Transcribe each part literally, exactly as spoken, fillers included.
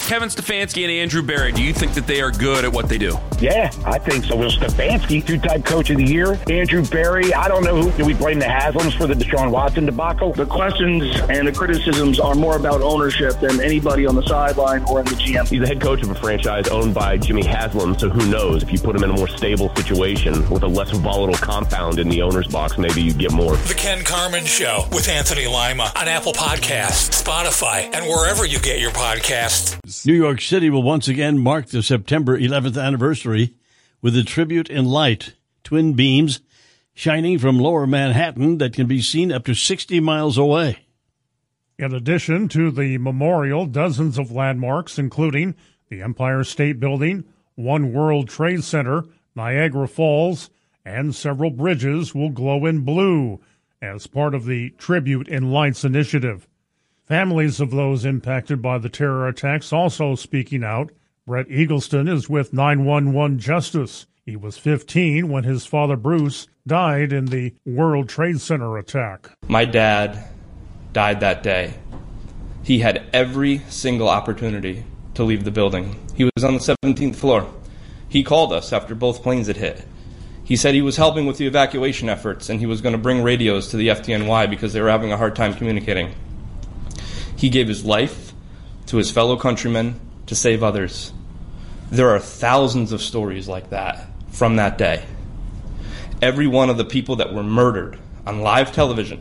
Kevin Stefanski and Andrew Berry, do you think that they are good at what they do? Yeah, I think so. Well, Stefanski, two-time coach of the year. Andrew Berry, I don't know who. Do we blame the Haslams for the Deshaun Watson debacle? The questions and the criticisms are more about ownership than anybody on the sideline or in the G M. He's the head coach of a franchise owned by Jimmy Haslam, so who knows? If you put him in a more stable situation with a less volatile compound in the owner's box, maybe you get more. The Ken Carman Show with Anthony Lima on Apple Podcasts, Spotify, and wherever you get your podcasts. New York City will once again mark the September eleventh anniversary with a tribute in light, twin beams shining from lower Manhattan that can be seen up to sixty miles away. In addition to the memorial, dozens of landmarks, including the Empire State Building, One World Trade Center, Niagara Falls, and several bridges will glow in blue as part of the Tribute in Lights initiative. Families of those impacted by the terror attacks also speaking out. Brett Eagleston is with nine one one Justice. He was fifteen when his father Bruce died in the World Trade Center attack. My dad died that day. He had every single opportunity to leave the building. He was on the seventeenth floor. He called us after both planes had hit. He said he was helping with the evacuation efforts and he was going to bring radios to the F D N Y because they were having a hard time communicating. He gave his life to his fellow countrymen to save others. There are thousands of stories like that from that day. Every one of the people that were murdered on live television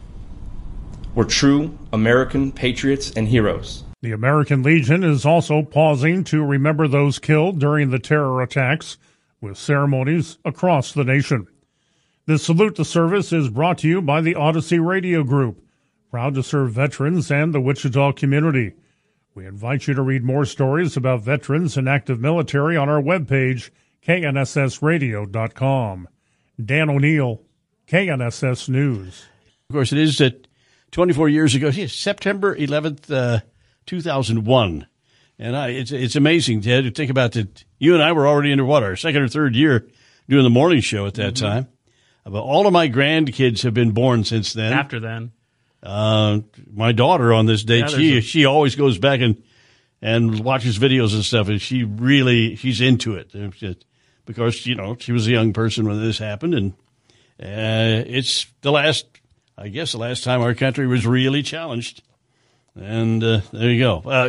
were true American patriots and heroes. The American Legion is also pausing to remember those killed during the terror attacks with ceremonies across the nation. This Salute to Service is brought to you by the Odyssey Radio Group, proud to serve veterans and the Wichita community. We invite you to read more stories about veterans and active military on our webpage, K N S S radio dot com. Dan O'Neill, K N S S News. Of course, it is that twenty-four years ago, September eleventh, uh, two thousand one. And I, it's it's amazing, Ted, to think about that. You and I were already into, what, our second or third year doing the morning show at that mm-hmm. time. But all of my grandkids have been born since then. After then. Uh, my daughter on this date, yeah, she a- she always goes back and, and watches videos and stuff, and she really, she's into it. Just, because, you know, she was a young person when this happened, and uh, it's the last, I guess the last time our country was really challenged. And uh, there you go. Uh,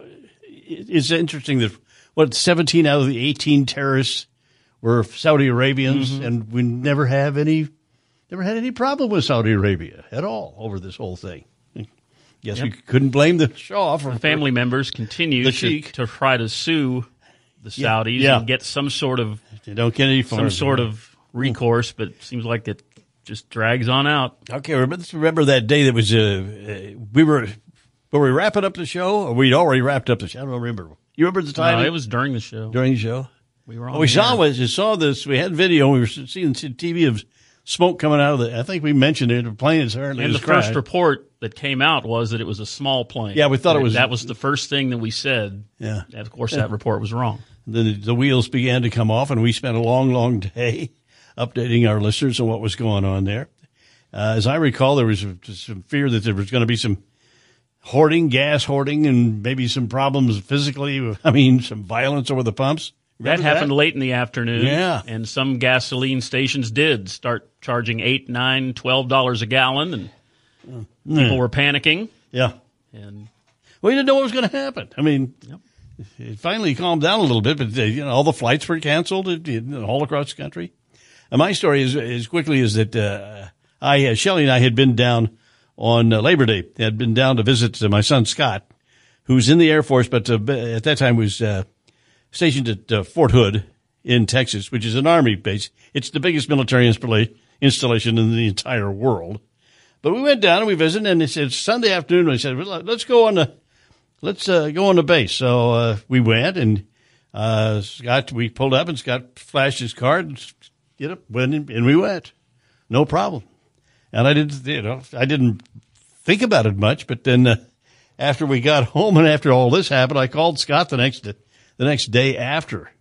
it's interesting that, what, seventeen out of the eighteen terrorists were Saudi Arabians, mm-hmm. and we never have any, never had any problem with Saudi Arabia at all over this whole thing. Guess yep. we couldn't blame the Shah for the family members continue the to, to try to sue the Saudis yeah, yeah. and get some sort of they don't get any some sort of recourse, but it seems like it just drags on out. Okay, let's remember that day that was uh, we were were we wrapping up the show, or we'd already wrapped up the show? I don't remember. You remember the time? No, it was during the show. During the show, we were on. What we saw was you saw this. We had video. We were seeing T V of smoke coming out of the. I think we mentioned it. The plane is apparently and the crashed. First report that came out was that it was a small plane. Yeah, we thought it was. That was the first thing that we said. Yeah, and of course yeah. that report was wrong. Then the wheels began to come off, and we spent a long, long day updating our listeners on what was going on there. Uh, as I recall, there was some fear that there was going to be some hoarding, gas hoarding, and maybe some problems physically. I mean, some violence over the pumps. Remember that happened that? late in the afternoon. Yeah. And some gasoline stations did start charging eight, nine, twelve dollars a gallon, and uh, people yeah. were panicking. Yeah. And we didn't know what was going to happen. I mean, yep. it finally calmed down a little bit, but uh, you know, all the flights were canceled all across the country. And my story is as quickly as that. Uh, I, uh, Shelley and I had been down on uh, Labor Day. Had been down to visit uh, my son Scott, who's in the Air Force, but uh, at that time was uh, stationed at uh, Fort Hood in Texas, which is an Army base. It's the biggest military installa- installation in the entire world. But we went down and we visited, and it said Sunday afternoon. I said, well, "Let's go on the, let's uh, go on the base." So uh, we went, and uh, Scott, we pulled up, and Scott flashed his card, and you know, went in, and we went, no problem. And I didn't, you know, I didn't think about it much. But then uh, after we got home and after all this happened, I called Scott the next the next day after,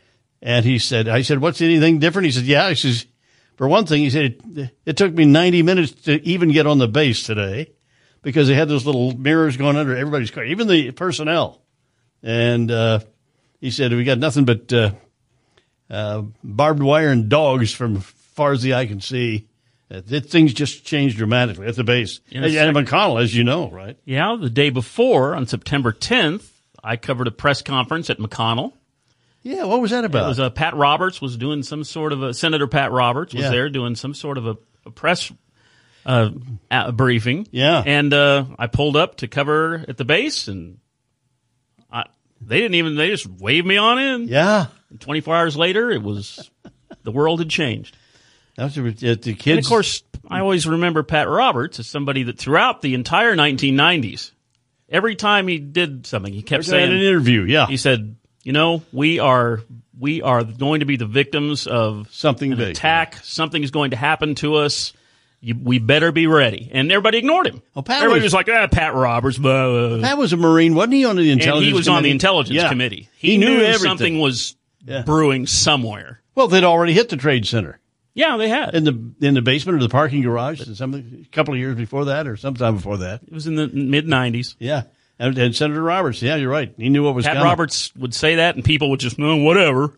and he said, "I said, what's anything different?" He said, "Yeah." He says, "For one thing," he said, it, it took me ninety minutes to even get on the base today because they had those little mirrors going under everybody's car, even the personnel. and uh, he said, we got nothing but uh, uh, barbed wire and dogs from as far as the eye can see. Uh, things just changed dramatically at the base. Yeah, and, and McConnell, as you know, right? Yeah, the day before, on September tenth, I covered a press conference at McConnell. Yeah, what was that about? It was uh, Pat Roberts was doing some sort of a, Senator Pat Roberts was Yeah. there doing some sort of a, a press uh, a briefing. Yeah. And uh, I pulled up to cover at the base, and I, they didn't even, they just waved me on in. Yeah. And twenty-four hours later, it was, the world had changed. That was, uh, the kids. And of course, I always remember Pat Roberts as somebody that throughout the entire nineteen nineties, every time he did something, he kept Every time saying, in an interview, yeah. he said, you know, we are we are going to be the victims of something an big, attack. Something is going to happen to us. You, we better be ready. And everybody ignored him. Oh, Pat everybody was, was like, ah, Pat Roberts. Blah, blah. Pat was a Marine, wasn't he, on the intelligence And he was committee? on the intelligence Yeah. committee. He, He, knew, knew everything. something was Yeah. brewing somewhere. Well, they'd already hit the Trade Center. Yeah, they had. In the in the basement or the parking garage, and some, a couple of years before that, or sometime before that. It was in the mid nineties. Yeah, and, and Senator Roberts. Yeah, you're right. He knew what was Pat coming. Roberts would say that, and people would just, no, whatever.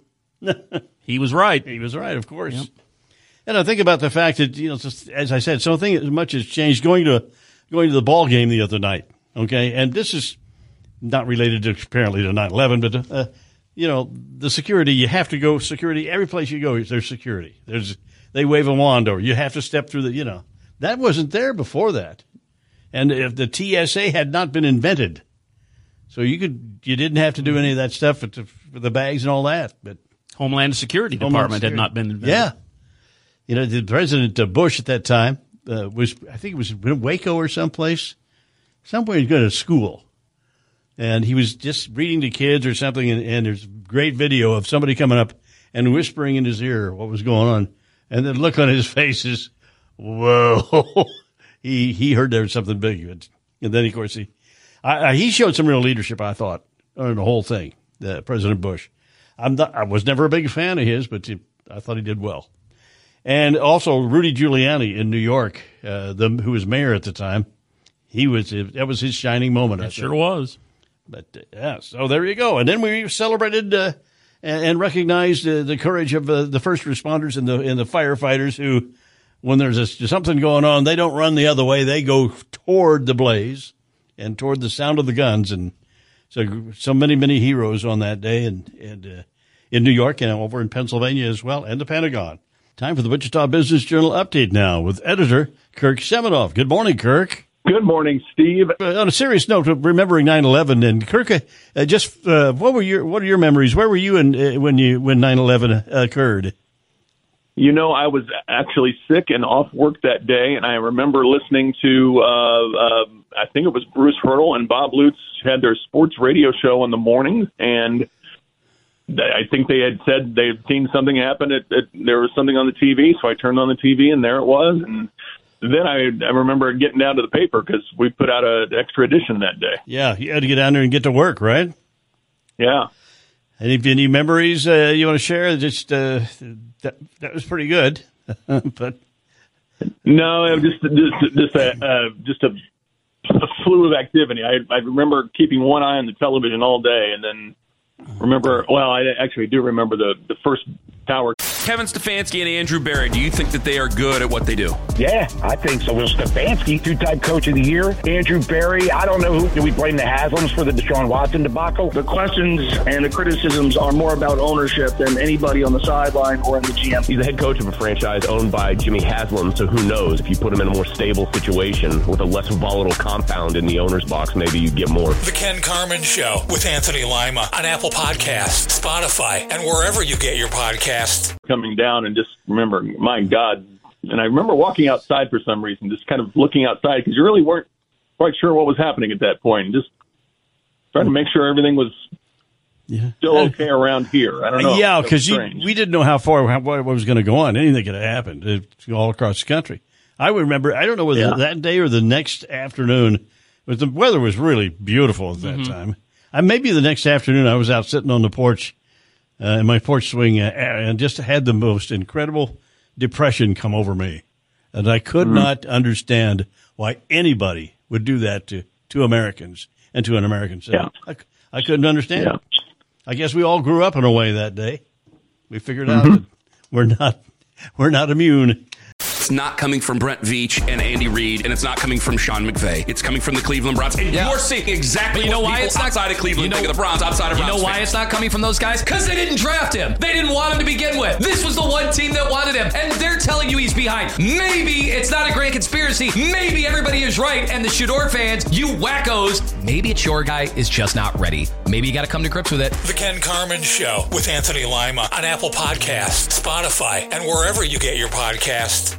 He was right. He was right, of course. Yep. And I think about the fact that, you know, just, as I said, something as much has changed. Going to going to the ball game the other night. Okay, and this is not related to apparently to nine eleven, but uh, you know, the security. You have to go security every place you go. There's security. There's they wave a wand over. You have to step through the. You know, that wasn't there before that. And if the T S A had not been invented, so you could you didn't have to do any of that stuff with the, with the bags and all that. But Homeland Security Homeland Department Security. had not been invented. Yeah. You know, the President uh, Bush at that time uh, was, I think it was in Waco or someplace, somewhere he's going to school. And he was just reading to kids or something, and, and there's a great video of somebody coming up and whispering in his ear what was going on. And the look on his face is, whoa. he he heard there was something big. And then, of course, he I, I, he showed some real leadership, I thought, on the whole thing, uh, President Bush. I'm not, I was never a big fan of his, but he, I thought he did well. And also Rudy Giuliani in New York, uh, the, who was mayor at the time. He was that was his shining moment. I It think. sure was. But uh, yeah, so there you go. And then we celebrated uh, and, and recognized uh, the courage of uh, the first responders and the and the firefighters who, when there's a, something going on, they don't run the other way. They go toward the blaze and toward the sound of the guns. And so so many many heroes on that day, and and uh, in New York and over in Pennsylvania as well, and the Pentagon. Time for the Wichita Business Journal update now with editor Kirk Seminoff. Good morning, Kirk. Good morning, Steve. Uh, on a serious note, remembering nine eleven, and Kirk, uh, just uh, what were your what are your memories? Where were you in, uh, when you when nine eleven occurred? You know, I was actually sick and off work that day, and I remember listening to uh, uh, I think it was Bruce Hurdle and Bob Lutz had their sports radio show in the morning, and I think they had said they had seen something happen. At, at, there was something on the T V, so I turned on the T V, and there it was, and then I, I remember getting down to the paper because we put out an extra edition that day. Yeah, you had to get down there and get to work, right? Yeah. Any any memories uh, you want to share? Just uh, that that was pretty good, but no, it was just just just a uh, just a, a slew of activity. I I remember keeping one eye on the television all day, and then remember. Well, I actually do remember the the first tower. Kevin Stefanski and Andrew Barry, do you think that they are good at what they do? Yeah, I think so. Will Stefanski, two-time coach of the year. Andrew Barry, I don't know who. Do we blame the Haslams for the Deshaun Watson debacle? The questions and the criticisms are more about ownership than anybody on the sideline or in the G M. He's the head coach of a franchise owned by Jimmy Haslam, so who knows? If you put him in a more stable situation with a less volatile compound in the owner's box, maybe you get more. The Ken Carman Show with Anthony Lima on Apple Podcasts, Spotify, and wherever you get your podcasts. Coming down and just remember, my God. And I remember walking outside for some reason, just kind of looking outside because you really weren't quite sure what was happening at that point. And just trying to make sure everything was yeah. still okay around here. I don't know. Yeah, because we didn't know how far how, what was going to go on. Anything could have happened uh, all across the country. I remember, I don't know whether Yeah. that day or the next afternoon, but the weather was really beautiful at that Mhm. time. Uh, maybe the next afternoon I was out sitting on the porch, uh, in my porch swing, uh, and just had the most incredible depression come over me. And I could Mhm. not understand why anybody would do that to, to Americans and to an American city. Yeah. I, I couldn't understand Yeah. it. I guess we all grew up in a way that day. We figured Mm-hmm. out that we're not we're not immune. It's not coming from Brent Veach and Andy Reid, and it's not coming from Sean McVay. It's coming from the Cleveland Browns. And Yeah. you're seeing exactly But you know what why people it's not- outside of Cleveland you know- think of the Browns, outside of You Browns know why fans. it's not coming from those guys? Because they didn't draft him. They didn't want him to begin with. This was the one team that wanted him, and they're telling you he's behind. Maybe it's not a grand conspiracy. Maybe everybody is right, and the Shador fans, you wackos, maybe it's your guy is just not ready. Maybe you got to come to grips with it. The Ken Carmen Show with Anthony Lima on Apple Podcasts, Spotify, and wherever you get your podcasts.